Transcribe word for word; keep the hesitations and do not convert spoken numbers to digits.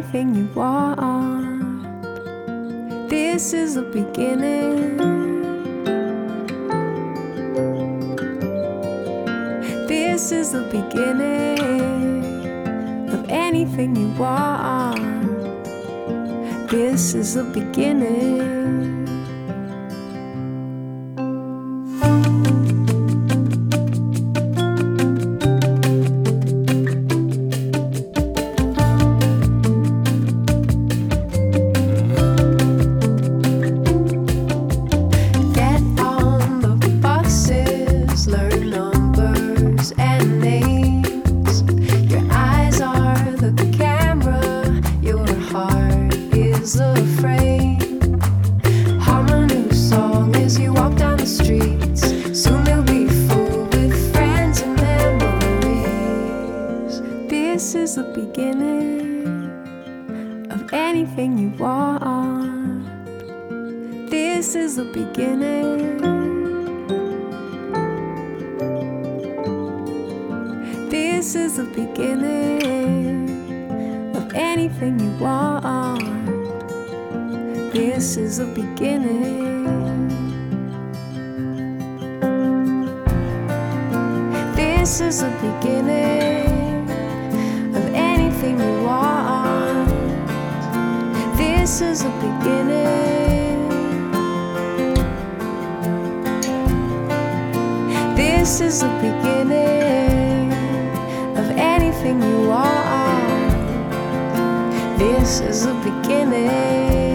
anything you want. This is the beginning. This is the beginning of anything you want. This is the beginning. This is the beginning of anything you want. This is the beginning. This is the beginning of anything you want. This is the beginning. This is the beginning of anything you want. This is the beginning. This is the beginning of anything you want. This is the beginning.